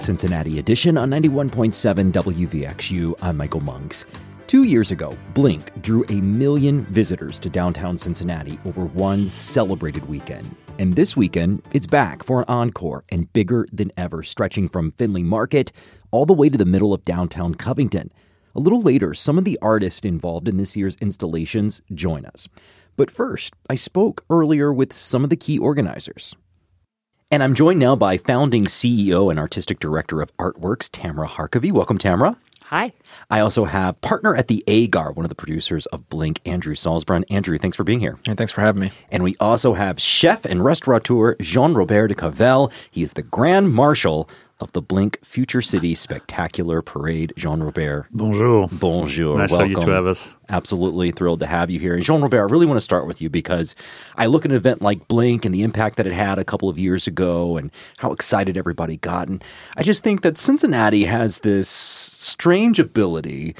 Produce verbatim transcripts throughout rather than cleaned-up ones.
Cincinnati edition on ninety-one point seven W V X U. I'm Michael Monks. Two years ago, Blink drew a million visitors to downtown Cincinnati over one celebrated weekend. And this weekend, it's back for an encore and bigger than ever, stretching from Finley Market all the way to the middle of downtown Covington. A little later, some of the artists involved in this year's installations join us. But first, I spoke earlier with some of the key organizers. And I'm joined now by founding C E O and artistic director of Artworks, Tamara Harkavy. Welcome, Tamara. Hi. I also have partner at the Agar, one of the producers of Blink, Andrew Salzbrun. Andrew, thanks for being here. Hey, thanks for having me. And we also have chef and restaurateur Jean-Robert de Cavel. He is the Grand Marshal of the Blink Future City Spectacular Parade. Jean-Robert. Bonjour. Bonjour. Nice Welcome. of you to have us. Absolutely thrilled to have you here. And Jean-Robert, I really want to start with you because I look at an event like Blink and the impact that it had a couple of years ago and how excited everybody got. And I just think that Cincinnati has this strange ability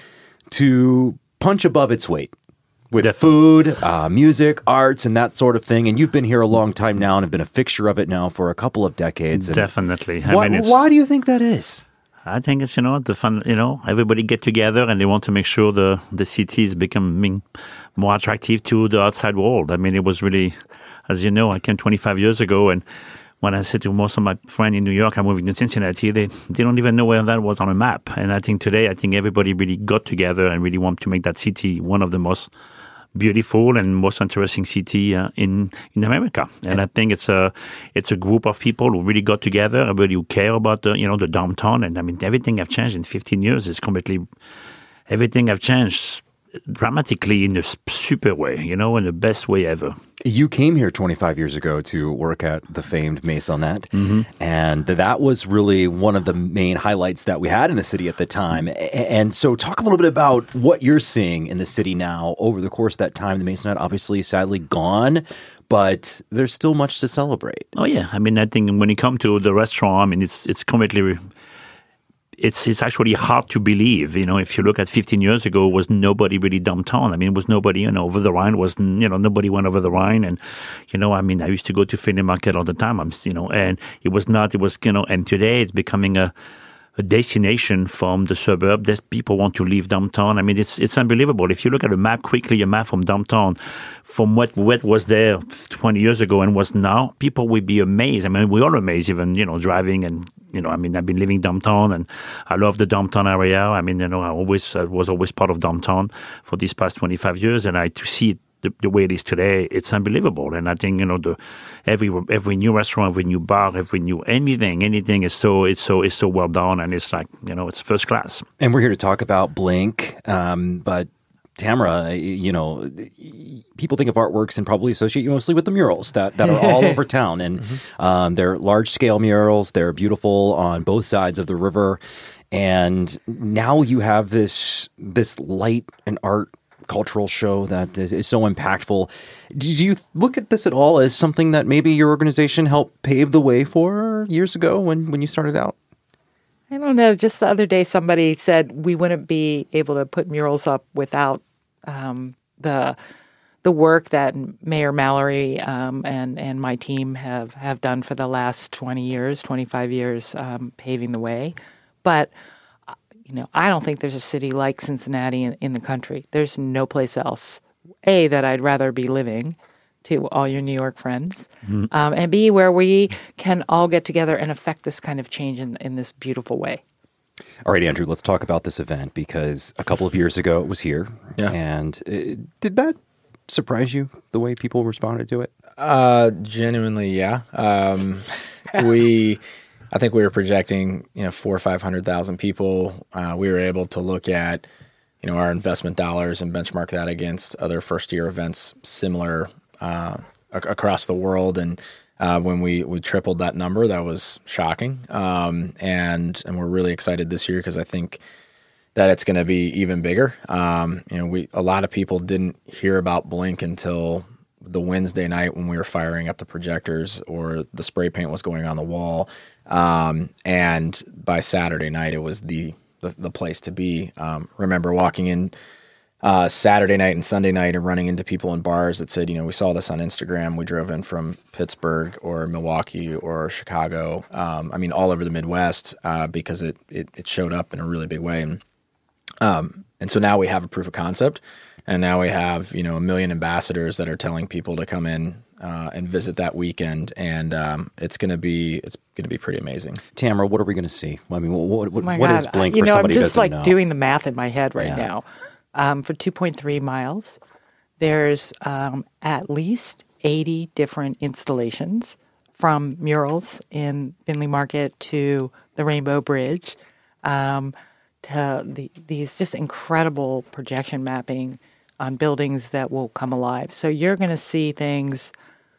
to punch above its weight with Definitely. food, uh, music, arts, and that sort of thing. And you've been here a long time now and have been a fixture of it now for a couple of decades. And Definitely. I why, mean, it's, why do you think that is? I think it's, you know, the fun, you know, everybody get together and they want to make sure the, the city is becoming more attractive to the outside world. I mean, it was really, as you know, I came twenty-five years ago, and when I said to most of my friends in New York, I'm moving to Cincinnati, they, they don't even know where that was on a map. And I think today, I think everybody really got together and really want to make that city one of the most beautiful and most interesting city uh, in in America. And I think it's a it's a group of people who really got together, everybody who care about the, you know, the downtown. And I mean, everything have changed in fifteen years. It's completely, everything have changed dramatically in a super way, you know, in the best way ever. You came here twenty-five years ago to work at the famed Maisonette, Mm-hmm. and that was really one of the main highlights that we had in the city at the time. And so talk a little bit about what you're seeing in the city now over the course of that time. The Maisonette obviously sadly gone, but there's still much to celebrate. Oh, yeah. I mean, I think when you come to the restaurant, I mean, it's it's completely... It's it's actually hard to believe, you know, if you look at fifteen years ago, was nobody really downtown. I mean, it was nobody, you know, over the Rhine was, you know, nobody went over the Rhine. And, you know, I mean, I used to go to Finley Market all the time, I'm, you know, and it was not, it was, you know, and today it's becoming a, a destination from the suburb that people want to leave downtown. I mean, it's it's unbelievable. If you look at a map quickly, a map from downtown, from what, what was there twenty years ago and was now, people would be amazed. I mean, we're all amazed, even, you know, driving and, you know, I mean, I've been living downtown and I love the downtown area. I mean, you know, I always I was always part of downtown for these past twenty-five years, and I to see it the, the way it is today, it's unbelievable. And I think, you know, the every every new restaurant, every new bar, every new anything, anything is so it's so it's so well done, and it's like, you know, it's first class. And we're here to talk about Blink, um, but Tamara, you know, people think of Artworks and probably associate you mostly with the murals that, that are all over town. And mm-hmm. um, they're large-scale murals. They're beautiful on both sides of the river. And now you have this this light and art cultural show that is, is so impactful. Did you look at this at all as something that maybe your organization helped pave the way for years ago when, when you started out? I don't know. Just the other day, somebody said we wouldn't be able to put murals up without um, the the work that Mayor Mallory um, and and my team have, have done for the last twenty years, twenty-five years, um, paving the way. But you know, I don't think there's a city like Cincinnati in, in the country. There's no place else, A, that I'd rather be living, to all your New York friends, mm-hmm. um, and B, where we can all get together and affect this kind of change in, in this beautiful way. All right, Andrew, let's talk about this event because a couple of years ago it was here. Yeah. And uh, did that surprise you, the way people responded to it? Uh, genuinely, yeah. Um, we, I think we were projecting, you know, four or five hundred thousand people. Uh, we were able to look at, you know, our investment dollars and benchmark that against other first-year events similar uh, ac- across the world. And uh, when we, we tripled that number, that was shocking. Um, and and we're really excited this year because I think that it's going to be even bigger. Um, you know, we a lot of people didn't hear about Blink until the Wednesday night when we were firing up the projectors or the spray paint was going on the wall. Um, and by Saturday night, it was the the, the place to be. Um, remember walking in uh, Saturday night and Sunday night and running into people in bars that said, you know, we saw this on Instagram. We drove in from Pittsburgh or Milwaukee or Chicago. Um, I mean, all over the Midwest uh, because it, it it showed up in a really big way. And, um, and so now we have a proof of concept, and now we have, you know, a million ambassadors that are telling people to come in uh, and visit that weekend, and um, it's going to be it's going to be pretty amazing. Tamara, what are we going to see? I mean, what what, Oh what is Blink you for know, somebody I'm who just doesn't like know? doing the math in my head right Yeah. now. Um, for two point three miles, there's um, at least eighty different installations, from murals in Finley Market to the Rainbow Bridge, um, to the, these just incredible projection mapping on buildings that will come alive. So you're going to see things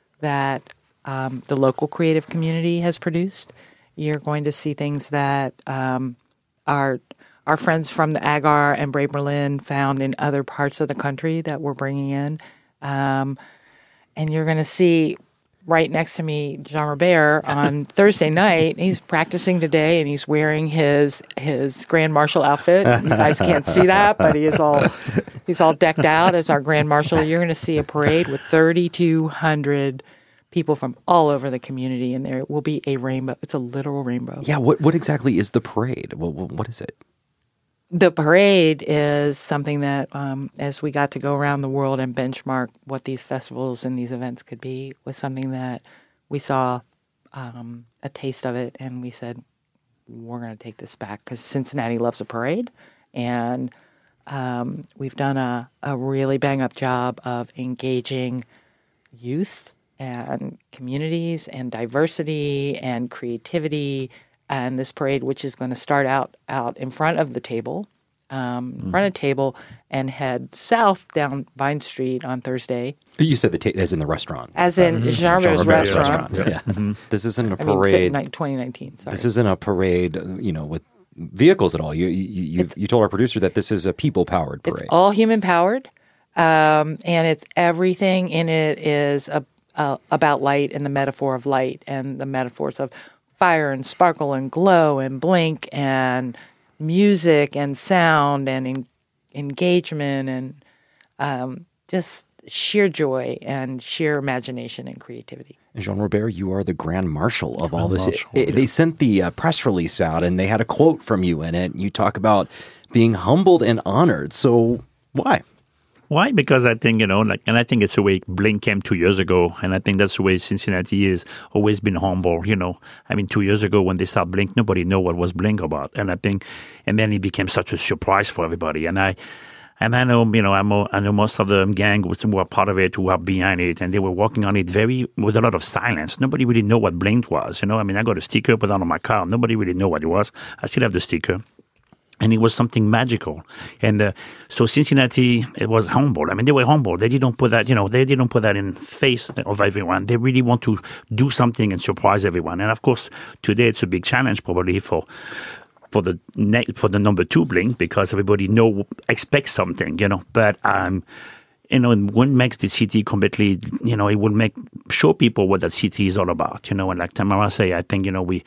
that um, the local creative community has produced. You're going to see things that um, are our friends from the Agar and Brave Berlin found in other parts of the country that we're bringing in. Um, and you're going to see right next to me, Jean Robert, on Thursday night. He's practicing today, and he's wearing his his Grand Marshal outfit. You guys can't see that, but he is all he's all decked out as our Grand Marshal. You're going to see a parade with thirty-two hundred people from all over the community, and there will be a rainbow. It's a literal rainbow. Yeah, what what exactly is the parade? What, what, what is it? The parade is something that, um, as we got to go around the world and benchmark what these festivals and these events could be, was something that we saw um, a taste of it, and we said, we're going to take this back because Cincinnati loves a parade, and um, we've done a, a really bang-up job of engaging youth and communities and diversity and creativity. And this parade, which is going to start out out in front of the table, um, in front of the table, and head south down Vine Street on Thursday. You said the ta- as in the restaurant. As in mm-hmm. Jean Robert's restaurant. restaurant. Yeah. Mm-hmm. This isn't a I mean, parade. ni- twenty nineteen, sorry. This isn't a parade, you know, with vehicles at all. You you you, you told our producer that this is a people-powered parade. It's all human-powered, um, and it's everything in it is a, a, about light and the metaphor of light and the metaphors of fire and sparkle and glow and blink and music and sound and en- engagement and um, just sheer joy and sheer imagination and creativity. And Jean Robert, you are the Grand Marshal of all this. Marshal, It- it- yeah. They sent the uh, press release out, and they had a quote from you in it. You talk about being humbled and honored. So why? Why? Because I think, you know, like, and I think it's the way Blink came two years ago. And I think that's the way Cincinnati is, always been humble, you know. I mean, two years ago when they started Blink, nobody knew what was Blink about. And I think, and then it became such a surprise for everybody. And I, and I know, you know, I'm, I know most of the gang who were part of it, who were behind it, and they were working on it very, with a lot of silence. Nobody really knew what Blink was, you know. I mean, I got a sticker put on my car. Nobody really knew what it was. I still have the sticker. And it was something magical. And uh, so Cincinnati, it was humble. I mean, they were humble. They didn't put that, you know, they didn't put that in face of everyone. They really want to do something and surprise everyone. And of course, today it's a big challenge probably for for the ne- for the number two Blink, because everybody know expects something, you know. But um, you know, it wouldn't make the city completely, you know, it would make show people what that city is all about, you know. And like Tamara say, I think, you know, we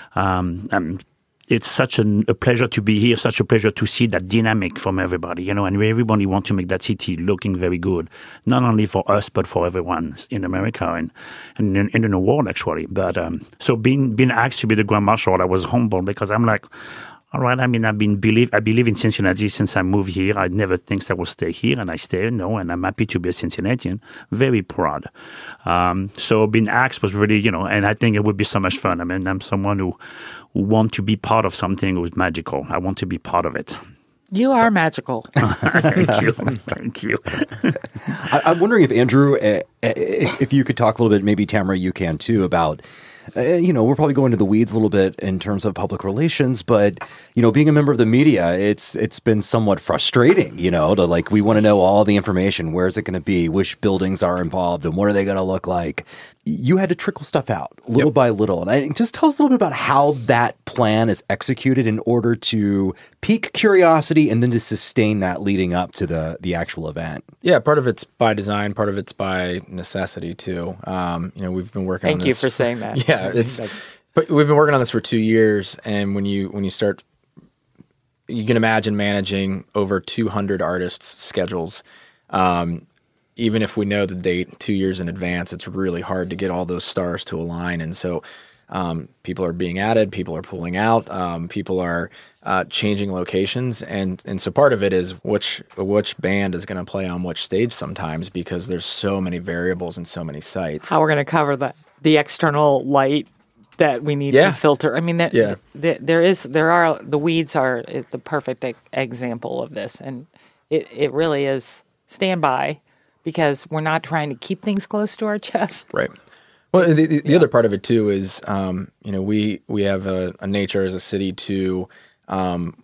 um, um it's such an, a pleasure to be here, such a pleasure to see that dynamic from everybody, you know, and everybody wants to make that city looking very good, not only for us, but for everyone in America and, and in, in the world, actually. But um, so being being asked to be the Grand Marshal, I was humble because I'm like, all right, I mean, I've been believe I believe in Cincinnati since I moved here. I never think I will stay here, and I stay, no, and I'm happy to be a Cincinnatian, very proud. Um, so being asked was really, you know, and I think it would be so much fun. I mean, I'm someone who, who want to be part of something who's magical. I want to be part of it. You are so magical. Thank you. Thank you. I, I'm wondering if Andrew, uh, if you could talk a little bit, maybe Tamara, you can too, about, uh, you know, we're probably going to the weeds a little bit in terms of public relations, but, you know, being a member of the media, it's it's been somewhat frustrating, you know, to like, we want to know all the information. Where is it going to be? Which buildings are involved? And what are they going to look like? You had to trickle stuff out little yep. by little. And I, just tell us a little bit about how that plan is executed in order to pique curiosity and then to sustain that leading up to the, the actual event. Yeah, part of it's by design, part of it's by necessity too. Um, you know, we've been working Thank on this. this. Thank you for saying that. Yeah, it's but we've been working on this for two years, and when you when you start you can imagine managing over two hundred artists' schedules. Um, even if we know the date two years in advance, it's really hard to get all those stars to align. And so um, people are being added, people are pulling out, um, people are uh, changing locations. And, and so part of it is which which band is going to play on which stage sometimes, because there's so many variables and so many sites. How we're going to cover the, the external light that we need Yeah. to filter. I mean, that, Yeah. th- there is, there are, the weeds are the perfect e- example of this. And it, it really is stand by, because we're not trying to keep things close to our chest. Right. Well, the, the, the other part of it too is, um, you know, we we have a, a nature as a city to um,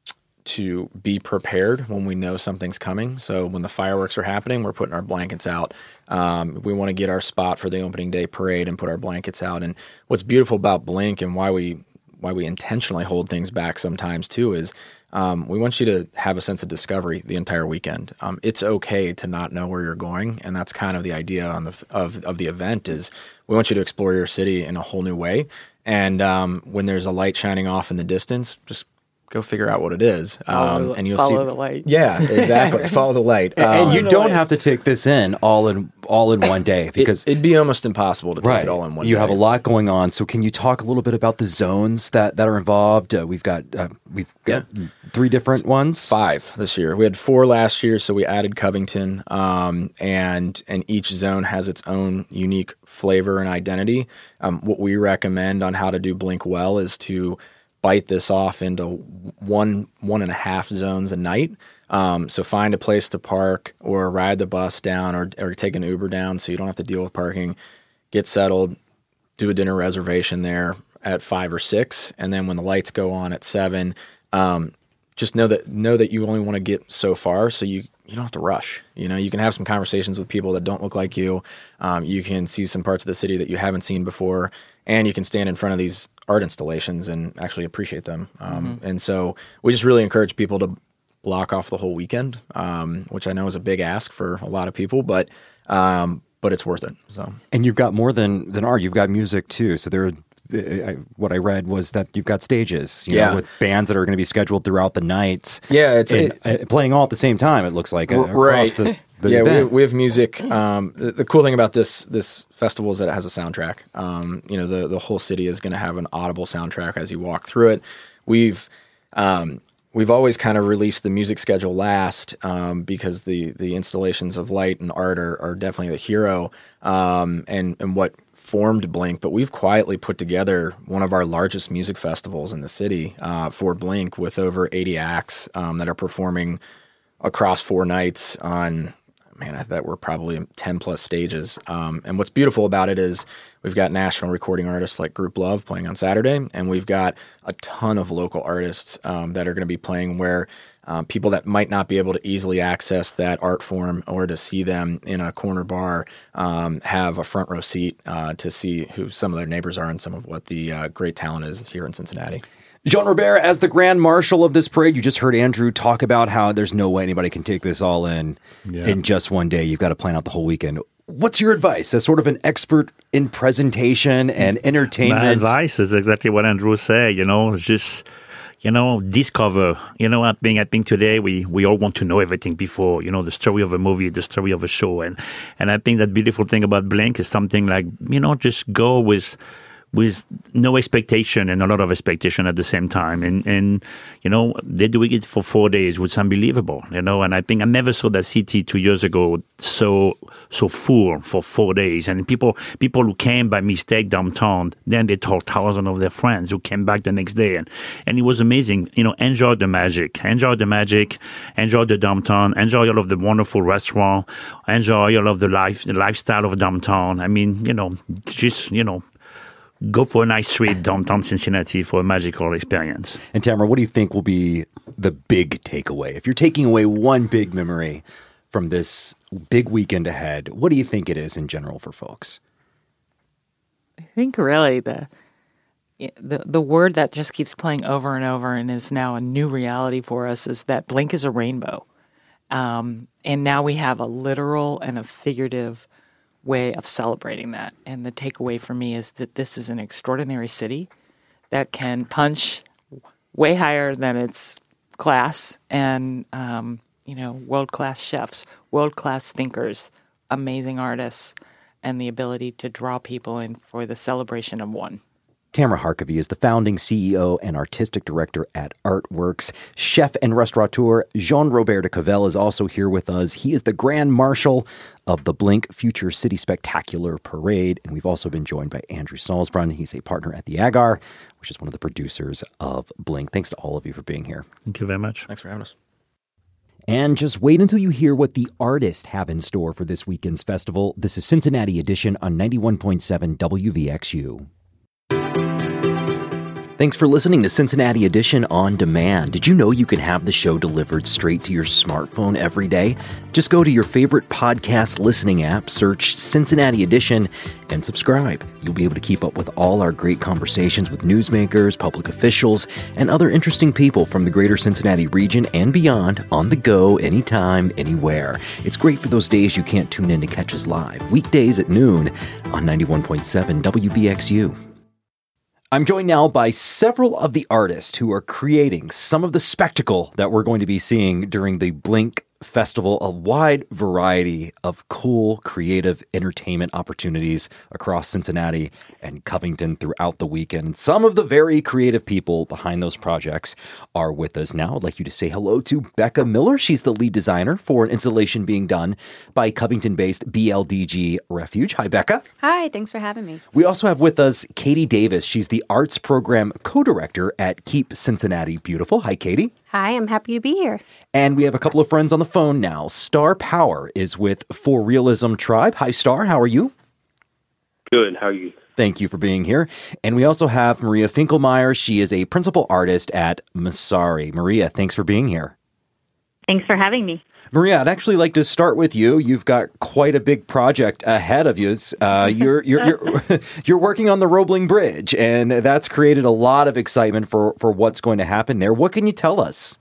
to be prepared when we know something's coming. So when the fireworks are happening, we're putting our blankets out. Um, we want to get our spot for the opening day parade and put our blankets out. And what's beautiful about Blink and why we why we intentionally hold things back sometimes too is um, we want you to have a sense of discovery the entire weekend. Um, it's okay to not know where you're going, and that's kind of the idea on the of of the event is we want you to explore your city in a whole new way. And um, when there's a light shining off in the distance, just go figure out what it is, Follow, um, and you'll follow see the light. Yeah, exactly. Follow the light. Um, and you the don't light. have to take this in all in all in one day, because it, it'd be almost impossible to take right, it all in one you day. have a lot going on. So can you talk a little bit about the zones that, that are involved? Uh, we've got uh, we've got three different ones. Five this year. We had four last year, so we added Covington, um, and and each zone has its own unique flavor and identity. Um, what we recommend on how to do Blink well is to bite this off into one one and a half zones a night. Um, so find a place to park or ride the bus down or or take an Uber down so you don't have to deal with parking. Get settled, do a dinner reservation there at five or six, and then when the lights go on at seven, um, just know that know that you only want to get so far, so you you don't have to rush. You know, you can have some conversations with people that don't look like you. Um, you can see some parts of the city that you haven't seen before, and you can stand in front of these art installations and actually appreciate them. Um, mm-hmm. And so we just really encourage people to block off the whole weekend, um, which I know is a big ask for a lot of people, but um, but it's worth it. So, and you've got more than than art. You've got music too. So there. I, what I read was that you've got stages, you yeah. know, with bands that are going to be scheduled throughout the nights. Yeah, it's and, it, uh, playing all at the same time. It looks like uh, across right. the, the yeah, event. we, we have music. Um, the, the cool thing about this this festival is that it has a soundtrack. Um, you know, the the whole city is going to have an audible soundtrack as you walk through it. We've um, we've always kind of released the music schedule last um, because the the installations of light and art are, are definitely the hero um, and and what formed Blink, but we've quietly put together one of our largest music festivals in the city uh, for Blink with over eighty acts um, that are performing across four nights on, man, I bet we're probably ten plus stages. Um, and what's beautiful about it is we've got national recording artists like Group Love playing on Saturday, and we've got a ton of local artists um, that are going to be playing where Um, people that might not be able to easily access that art form or to see them in a corner bar um, have a front row seat uh, to see who some of their neighbors are and some of what the uh, great talent is here in Cincinnati. Jean Robert, as the Grand Marshal of this parade, you just heard Andrew talk about how there's no way anybody can take this all in yeah. in just one day. You've got to plan out the whole weekend. What's your advice as sort of an expert in presentation and entertainment? My advice is exactly what Andrew said. You know, it's just... You know, discover. You know, I think I think today we, we all want to know everything before. You know, the story of a movie, the story of a show, and and I think that beautiful thing about Blink is something like, you know, just go with with no expectation and a lot of expectation at the same time. And, and you know, they're doing it for four days, which is unbelievable, you know. And I think I never saw that city two years ago so so full for four days. And people people who came by mistake downtown, then they told thousands of their friends who came back the next day. And, and it was amazing. You know, enjoy the magic. Enjoy the magic. Enjoy the downtown. Enjoy all of the wonderful restaurant. Enjoy all of the life, the lifestyle of downtown. I mean, you know, just, you know, go for a nice street downtown Cincinnati for a magical experience. And Tamara, what do you think will be the big takeaway? If you're taking away one big memory from this big weekend ahead, what do you think it is in general for folks? I think really the the the word that just keeps playing over and over and is now a new reality for us is that Blink is a rainbow. Um, and now we have a literal and a figurative way of celebrating that. And the takeaway for me is that this is an extraordinary city that can punch way higher than its class and, um, you know, world-class chefs, world-class thinkers, amazing artists, and the ability to draw people in for the celebration of one. Tamara Harkavy is the founding C E O and artistic director at Artworks. Chef and restaurateur Jean-Robert de Cavel is also here with us. He is the Grand Marshal of the Blink Future City Spectacular Parade. And we've also been joined by Andrew Salzbrunn. He's a partner at the Agar, which is one of the producers of Blink. Thanks to all of you for being here. Thank you very much. Thanks for having us. And just wait until you hear what the artists have in store for this weekend's festival. This is Cincinnati Edition on ninety-one point seven W V X U. Thanks for listening to Cincinnati Edition On Demand. Did you know you can have the show delivered straight to your smartphone every day? Just go to your favorite podcast listening app, search Cincinnati Edition, and subscribe. You'll be able to keep up with all our great conversations with newsmakers, public officials, and other interesting people from the greater Cincinnati region and beyond on the go, anytime, anywhere. It's great for those days you can't tune in to catch us live, weekdays at noon on ninety-one point seven W V X U. I'm joined now by several of the artists who are creating some of the spectacle that we're going to be seeing during the Blink Festival, a wide variety of cool, creative entertainment opportunities across Cincinnati and Covington throughout the weekend. Some of the very creative people behind those projects are with us now. I'd like you to say hello to Becca Miller. She's the lead designer for an installation being done by Covington-based B L D G Refuge. Hi, Becca. Hi, thanks for having me. We also have with us Katie Davis. She's the arts program co-director at Keep Cincinnati Beautiful. Hi, Katie. Hi, I'm happy to be here. And we have a couple of friends on the phone now. Star Power is with For Realism Tribe. Hi, Star. How are you? Good. How are you? Thank you for being here. And we also have Maria Finkelmeyer. She is a principal artist at Masari. Maria, thanks for being here. Thanks for having me. Maria, I'd actually like to start with you. You've got quite a big project ahead of you. Uh, you're you're you're, you're working on the Roebling Bridge, and that's created a lot of excitement for, for what's going to happen there. What can you tell us?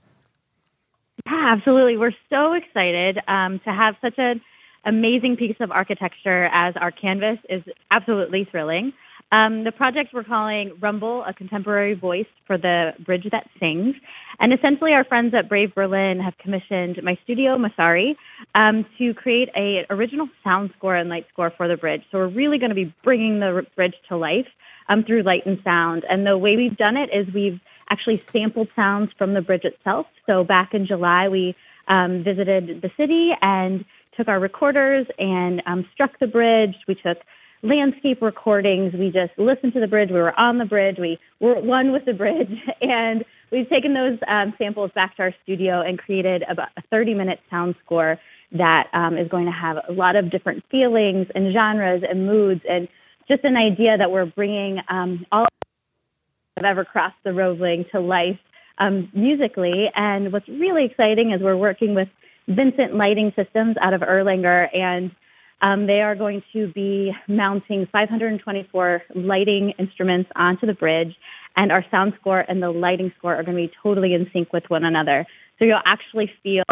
Yeah, absolutely. We're so excited um, to have such an amazing piece of architecture as our canvas is absolutely thrilling. Um, the project we're calling Rumble, a Contemporary Voice for the Bridge That Sings. And essentially our friends at Brave Berlin have commissioned my studio, Masari, um, to create a original sound score and light score for the bridge. So we're really going to be bringing the r- bridge to life um, through light and sound. And the way we've done it is we've actually sampled sounds from the bridge itself. So back in July, we um, visited the city and took our recorders and um, struck the bridge. We took landscape recordings. We just listened to the bridge. We were on the bridge. We were one with the bridge. And we've taken those um, samples back to our studio and created about a thirty-minute sound score that um, is going to have a lot of different feelings and genres and moods, and just an idea that we're bringing um, all have ever crossed the Roebling to life um, musically. And what's really exciting is we're working with Vincent Lighting Systems out of Erlanger, and Um, they are going to be mounting five hundred twenty-four lighting instruments onto the bridge, and our sound score and the lighting score are going to be totally in sync with one another. So you'll actually feel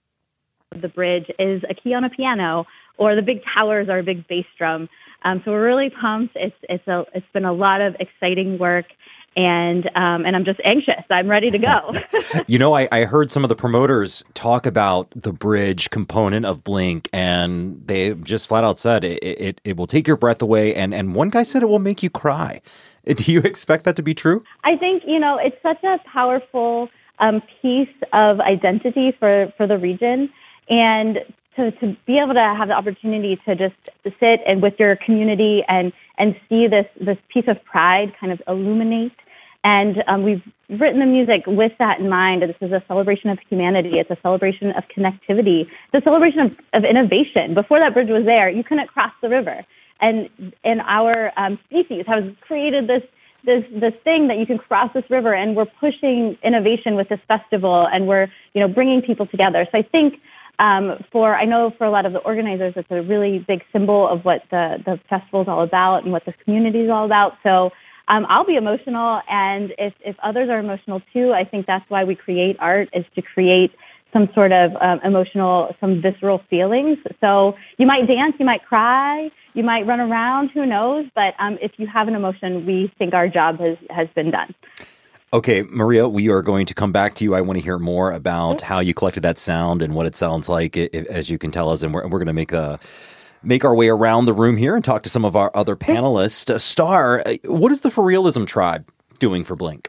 the bridge is a key on a piano, or the big towers are a big bass drum. Um, so we're really pumped. It's it's a it's been a lot of exciting work. And um, and I'm just anxious. I'm ready to go. You know, I, I heard some of the promoters talk about the bridge component of Blink, and they just flat out said it, it, it will take your breath away. And, and one guy said it will make you cry. Do you expect that to be true? I think, you know, it's such a powerful um, piece of identity for, for the region. And to, to be able to have the opportunity to just to sit and with your community and, and see this, this piece of pride kind of illuminate. And um, we've written the music with that in mind. This is a celebration of humanity. It's a celebration of connectivity. It's a celebration of, of innovation. Before that bridge was there, you couldn't cross the river. And and our um, species has created this this this thing that you can cross this river. And we're pushing innovation with this festival, and we're you know bringing people together. So I think um, for I know for a lot of the organizers, it's a really big symbol of what the the festival is all about and what the community is all about. So. Um, I'll be emotional, and if, if others are emotional too, I think that's why we create art, is to create some sort of um, emotional, some visceral feelings. So you might dance, you might cry, you might run around, who knows? But um, if you have an emotion, we think our job has, has been done. Okay, Maria, we are going to come back to you. I want to hear more about how you collected that sound and what it sounds like, i- i- as you can tell us. And we're, we're going to make a make our way around the room here and talk to some of our other panelists. Uh, Star, uh, what is the For Realism Tribe doing for Blink?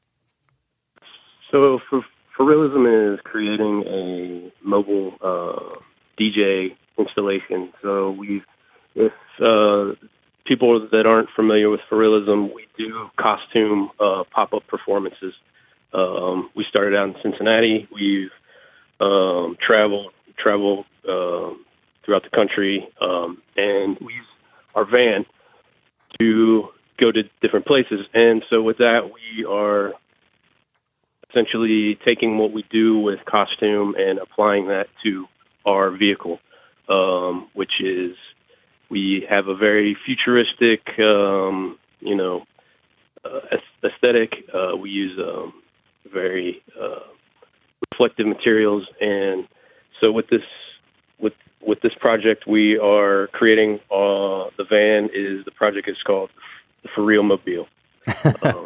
So for for Realism is creating a mobile uh, D J installation. So we, if uh, people that aren't familiar with For Realism, we do costume uh, pop-up performances. Um, we started out in Cincinnati. We've um, traveled traveled uh, throughout the country, um, and we use our van to go to different places. And so with that, we are essentially taking what we do with costume and applying that to our vehicle, um, which is we have a very futuristic, um, you know, uh, aesthetic. Uh, we use um, very uh, reflective materials, and so with this with with this project, we are creating. Uh, the van is the project is called the For Real Mobile. um,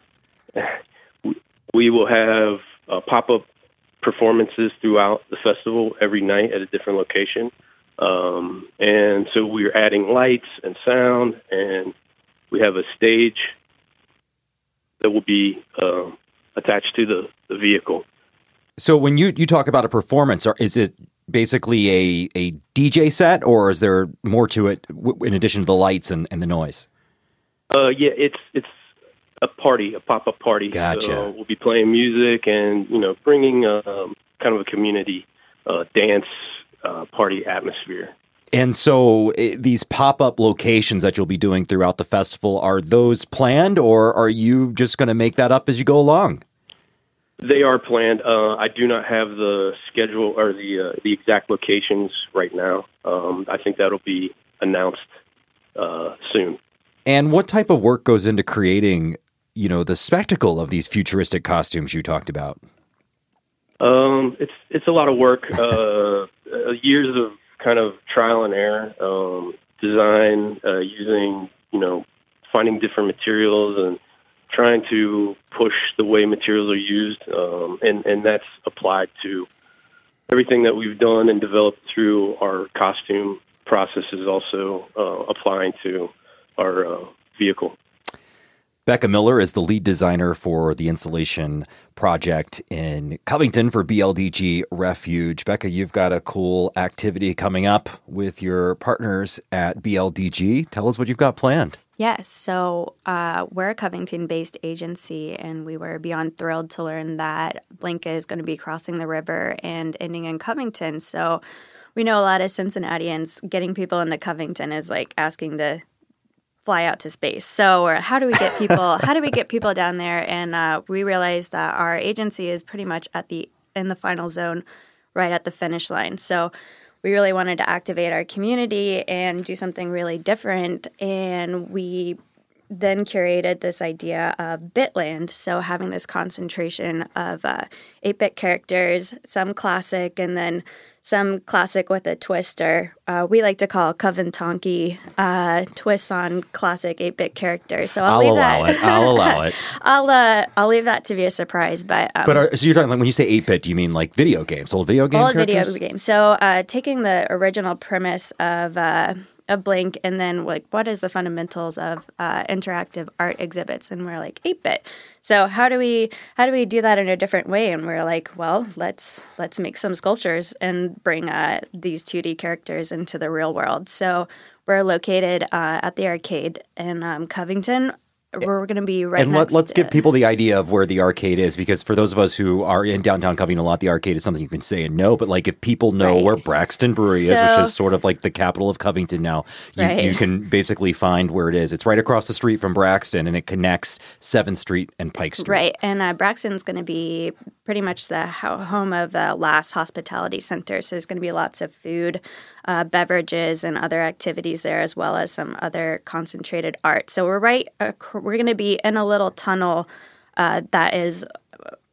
we'll, we will have uh, pop-up performances throughout the festival every night at a different location. Um, and so we're adding lights and sound, and we have a stage that will be uh, attached to the, the vehicle. So when you, you talk about a performance, or is it basically a, a D J set, or is there more to it w- in addition to the lights and, and the noise? Uh, yeah, it's it's a party, a pop-up party. Gotcha. So we'll be playing music and, you know, bringing a, um, kind of a community uh, dance uh, party atmosphere. And so uh, these pop-up locations that you'll be doing throughout the festival, are those planned, or are you just going to make that up as you go along? They are planned. Uh, I do not have the schedule or the uh, the exact locations right now. Um, I think that'll be announced uh, soon. And what type of work goes into creating, you know, the spectacle of these futuristic costumes you talked about? Um, it's it's a lot of work. Uh, uh, years of kind of trial and error, um, design, uh, using, you know, finding different materials and trying to push the way materials are used, um, and, and that's applied to everything that we've done and developed through our costume process is also uh, applying to our uh, vehicle. Becca Miller is the lead designer for the installation project in Covington for B L D G Refuge. Becca, you've got a cool activity coming up with your partners at B L D G. Tell us what you've got planned. Yes. So uh, we're a Covington-based agency, and we were beyond thrilled to learn that Blink is going to be crossing the river and ending in Covington. So we know a lot of Cincinnatians, getting people into Covington is like asking to fly out to space. So or how do we get people? how do we get people down there? And uh, we realized that our agency is pretty much at the in the final zone, right at the finish line. So we really wanted to activate our community and do something really different. And we then curated this idea of Bitland, so having this concentration of uh, eight-bit characters, some classic, and then some classic with a twister. Uh, we like to call Coventonky uh, twists on classic eight-bit characters. So I'll, I'll leave allow that. it. I'll allow it. I'll uh, I'll leave that to be a surprise. But um, But are, so you're talking like when you say eight-bit, do you mean like video games, old video game old characters? video games? So uh, taking the original premise of uh, of Blink, and then like what is the fundamentals of uh, interactive art exhibits, and we're like eight-bit. So how do we how do we do that in a different way? And we're like, well, let's let's make some sculptures and bring uh, these two D characters into the real world. So we're located uh, at the arcade in um, Covington. We're going to be right and next let, let's to, give people the idea of where the arcade is, because for those of us who are in downtown Covington a lot, the arcade is something you can say and know. But like if people know Right. where Braxton Brewery So- is, which is sort of like the capital of Covington now, you, Right. you can basically find where it is. It's right across the street from Braxton, and it connects seventh Street and Pike Street. Right, and uh, Braxton's going to be pretty much the ho- home of the last hospitality center. So there's going to be lots of food, uh, beverages, and other activities there, as well as some other concentrated art. So we're right, uh, we're going to be in a little tunnel uh, that is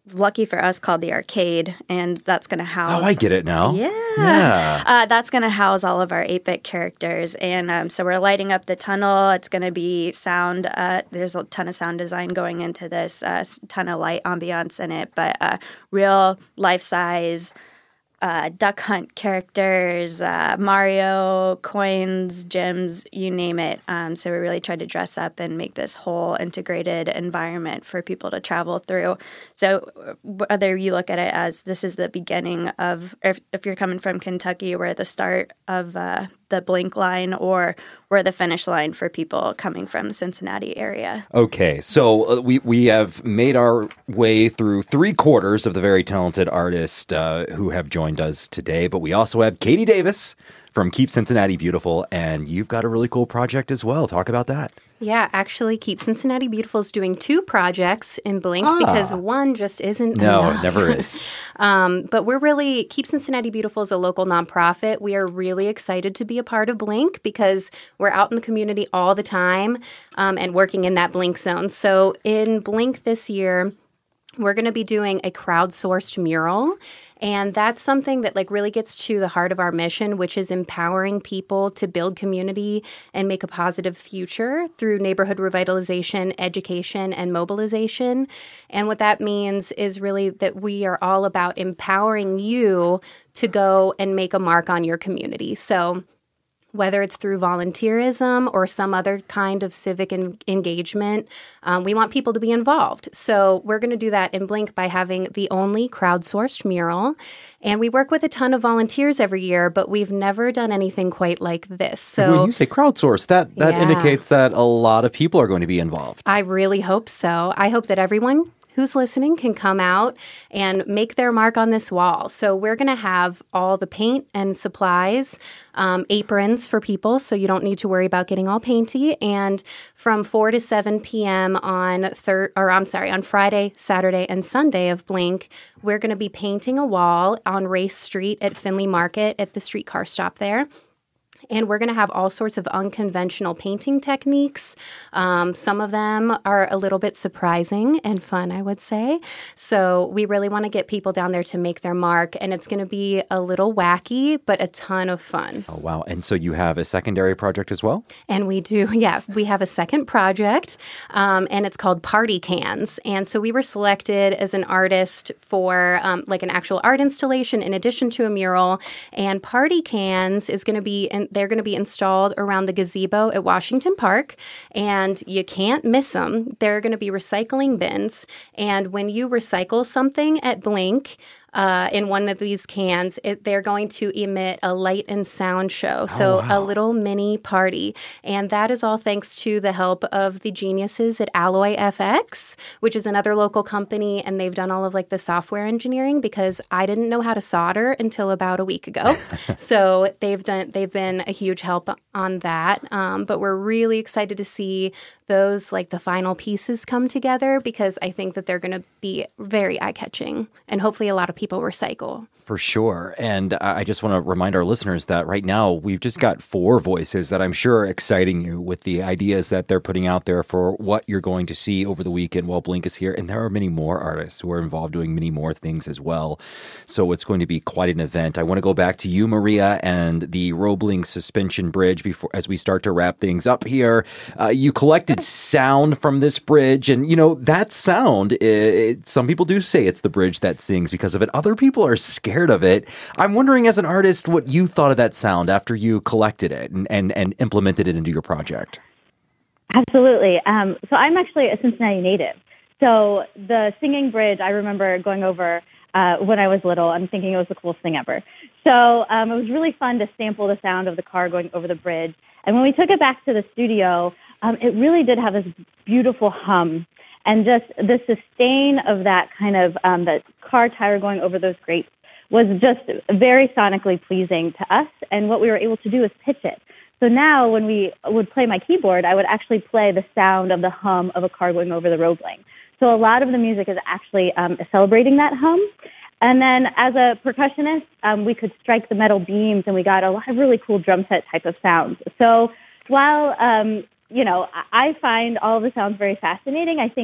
lucky for us, called the Arcade, and that's going to house. Oh, I get it now. Yeah, yeah. Uh, that's going to house all of our eight-bit characters, and um, so we're lighting up the tunnel. It's going to be sound. Uh, there's a ton of sound design going into this, a uh, ton of light ambiance in it, but uh, real life-size. Uh, Duck Hunt characters, uh, Mario, coins, gems, you name it. Um, so we really tried to dress up and make this whole integrated environment for people to travel through. So whether you look at it as this is the beginning of, if, if you're coming from Kentucky, we're at the start of uh, the Blink line, or we're the finish line for people coming from the Cincinnati area. Okay, so uh, we, we have made our way through three quarters of the very talented artists uh, who have joined us today, but we also have Katie Davis from Keep Cincinnati Beautiful, and you've got a really cool project as well. Talk about that. Yeah, actually, Keep Cincinnati Beautiful is doing two projects in Blink ah. because one just isn't no, enough. it never is. um, but we're really, Keep Cincinnati Beautiful is a local nonprofit. We are really excited to be a part of Blink because we're out in the community all the time um, and working in that Blink zone. So in Blink this year, we're going to be doing a crowdsourced mural. And that's something that like really gets to the heart of our mission, which is empowering people to build community and make a positive future through neighborhood revitalization, education, and mobilization. And what that means is really that we are all about empowering you to go and make a mark on your community. So whether it's through volunteerism or some other kind of civic en- engagement, um, we want people to be involved. So we're going to do that in Blink by having the only crowdsourced mural. And we work with a ton of volunteers every year, but we've never done anything quite like this. So when you say crowdsourced, that, that yeah. indicates that a lot of people are going to be involved. I really hope so. I hope that everyone who's listening can come out and make their mark on this wall. So we're going to have all the paint and supplies, um, aprons for people, so you don't need to worry about getting all painty. And from four to seven p.m. on thir- or I'm sorry, on Friday, Saturday, and Sunday of Blink, we're going to be painting a wall on Race Street at Finley Market at the streetcar stop there. And we're going to have all sorts of unconventional painting techniques. Um, some of them are a little bit surprising and fun, I would say. So we really want to get people down there to make their mark. And it's going to be a little wacky, but a ton of fun. Oh, wow. And so you have a secondary project as well? And we do, yeah. We have a second project, um, and it's called Party Cans. And so we were selected as an artist for um, like an actual art installation in addition to a mural. And Party Cans is going to be in They're going to be installed around the gazebo at Washington Park, and you can't miss them. They're going to be recycling bins, and when you recycle something at Blink, Uh, in one of these cans, it, they're going to emit a light and sound show. So oh, wow. a little mini party. And that is all thanks to the help of the geniuses at Alloy F X, which is another local company. And they've done all of like the software engineering because I didn't know how to solder until about a week ago. So they've done, they've been a huge help on that. Um, but we're really excited to see those, like the final pieces come together because I think that they're going to be very eye-catching and hopefully a lot of people recycle. For sure. And I just want to remind our listeners that right now we've just got four voices that I'm sure are exciting you with the ideas that they're putting out there for what you're going to see over the weekend while Blink is here. And there are many more artists who are involved doing many more things as well. So it's going to be quite an event. I want to go back to you, Maria, and the Roebling Suspension Bridge before as we start to wrap things up here. Uh, you collected sound from this bridge. And, you know, that sound, it, it, some people do say it's the bridge that sings because of it. Other people are scared of it. I'm wondering as an artist what you thought of that sound after you collected it and, and, and implemented it into your project. Absolutely. Um, so I'm actually a Cincinnati native. So the singing bridge, I remember going over uh, when I was little and thinking it was the coolest thing ever. So um, it was really fun to sample the sound of the car going over the bridge. And when we took it back to the studio, um, it really did have this beautiful hum. And just the sustain of that kind of um, the car tire going over those grapes was just very sonically pleasing to us. And what we were able to do is pitch it. So now when we would play my keyboard, I would actually play the sound of the hum of a car going over the Roebling. So a lot of the music is actually um, celebrating that hum. And then as a percussionist, um, we could strike the metal beams, and we got a lot of really cool drum set type of sounds. So while, um, you know, I find all of the sounds very fascinating, I think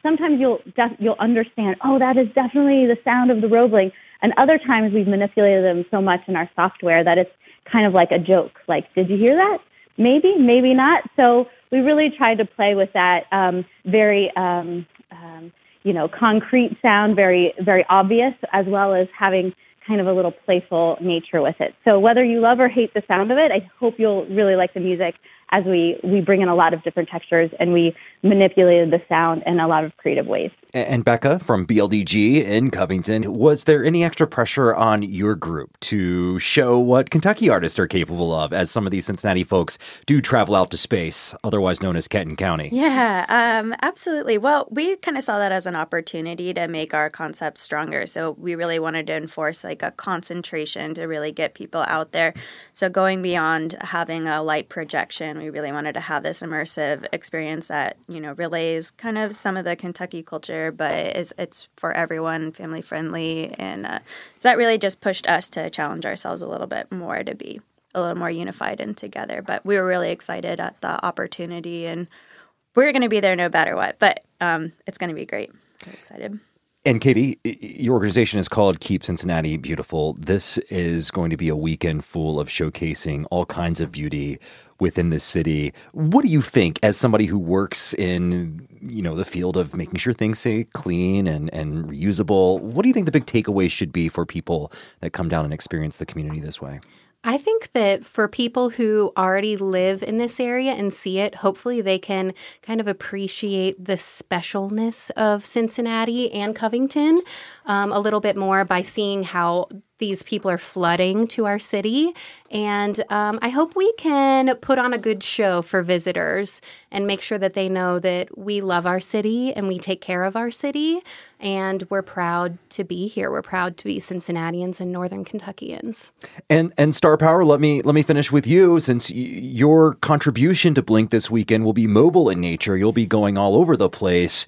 sometimes you'll def- you'll understand, oh, that is definitely the sound of the Roebling. And other times we've manipulated them so much in our software that it's kind of like a joke. Like, did you hear that? Maybe, maybe not. So we really tried to play with that um, very, um, um, you know, concrete sound, very, very obvious, as well as having kind of a little playful nature with it. So whether you love or hate the sound of it, I hope you'll really like the music as we, we bring in a lot of different textures and we manipulated the sound in a lot of creative ways. And Becca from B L D G in Covington, was there any extra pressure on your group to show what Kentucky artists are capable of as some of these Cincinnati folks do travel out to space, otherwise known as Kenton County? Yeah, um, absolutely. Well, we kind of saw that as an opportunity to make our concept stronger. So we really wanted to enforce like a concentration to really get people out there. So going beyond having a light projection, we really wanted to have this immersive experience that, you know, relays kind of some of the Kentucky culture, but it's, it's for everyone, family friendly. And uh, so that really just pushed us to challenge ourselves a little bit more to be a little more unified and together. But we were really excited at the opportunity, and we're going to be there no matter what. But um, it's going to be great. I'm excited. And Katie, your organization is called Keep Cincinnati Beautiful. This is going to be a weekend full of showcasing all kinds of beauty within this city. What do you think, as somebody who works in, you know, the field of making sure things stay clean and, and reusable, what do you think the big takeaway should be for people that come down and experience the community this way? I think that for people who already live in this area and see it, hopefully they can kind of appreciate the specialness of Cincinnati and Covington um, a little bit more by seeing how these people are flooding to our city. And um, I hope we can put on a good show for visitors and make sure that they know that we love our city and we take care of our city. And we're proud to be here. We're proud to be Cincinnatians and Northern Kentuckians. And and Star Power, let me let me finish with you, since y- your contribution to Blink this weekend will be mobile in nature. You'll be going all over the place.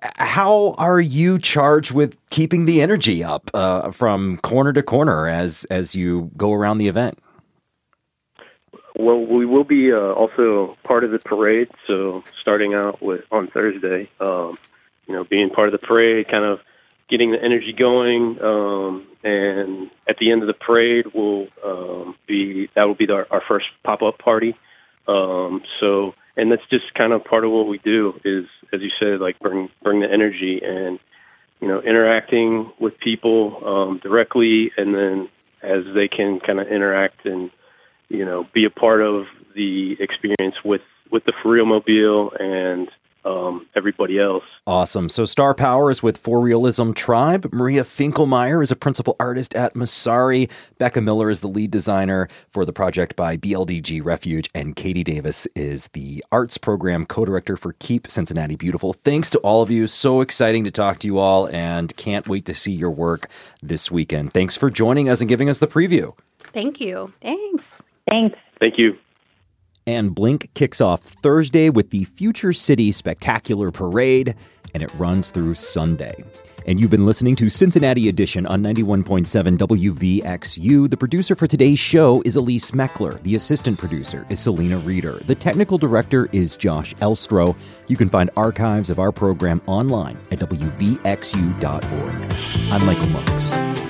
How are you charged with keeping the energy up uh, from corner to corner as as you go around the event? Well, we will be uh, also part of the parade. So starting out with on Thursday. Um, You know, being part of the parade, kind of getting the energy going, um, and at the end of the parade, will um, be that will be our, our first pop-up party. Um, so, and that's just kind of part of what we do is, as you said, like bring bring the energy and you know interacting with people um, directly, and then as they can kind of interact and you know be a part of the experience with with the For Real Mobile and Um, everybody else. Awesome. So Star Power is with For Realism Tribe. Maria Finkelmeyer is a principal artist at Masari. Becca Miller is the lead designer for the project by B L D G Refuge. And Katie Davis is the arts program co-director for Keep Cincinnati Beautiful. Thanks to all of you. So exciting to talk to you all and can't wait to see your work this weekend. Thanks for joining us and giving us the preview. Thank you. Thanks. Thanks. Thank you. And Blink kicks off Thursday with the Future City Spectacular Parade, and it runs through Sunday. And you've been listening to Cincinnati Edition on ninety-one point seven W V X U. The producer for today's show is Elise Meckler. The assistant producer is Selena Reeder. The technical director is Josh Elstro. You can find archives of our program online at W V X U dot org. I'm Michael Monks.